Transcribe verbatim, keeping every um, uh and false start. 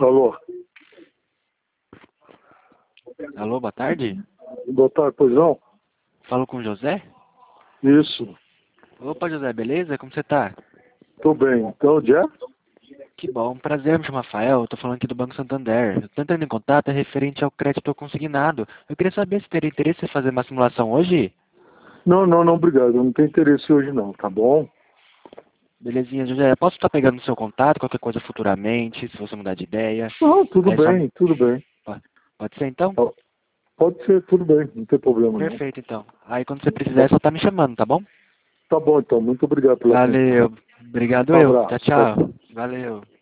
Alô, Alô, boa tarde. boa tarde, pois não? Falo com o José? Isso, Opa, José, beleza? Como você tá? tô bem. Então, onde é? Que bom, prazer, me chamo Rafael, eu tô falando aqui do Banco Santander. Eu tô entrando em contato é referente ao crédito consignado. Eu queria saber se teria interesse em fazer uma simulação hoje? Não, não, não, obrigado. Eu não tenho interesse hoje não, tá bom? Belezinha, José, posso estar pegando o seu contato, qualquer coisa futuramente, se você mudar de ideia? Não, tudo Aí só... bem, tudo bem. Pode pode ser então? Ó, pode ser, tudo bem, não tem problema não. Perfeito então. Aí quando você precisar Tá, é só tá me chamando, tá bom? tá bom então, muito obrigado pela atenção. Valeu, obrigado Um eu. Tchau, abraço, tchau, tchau. tchau. Valeu.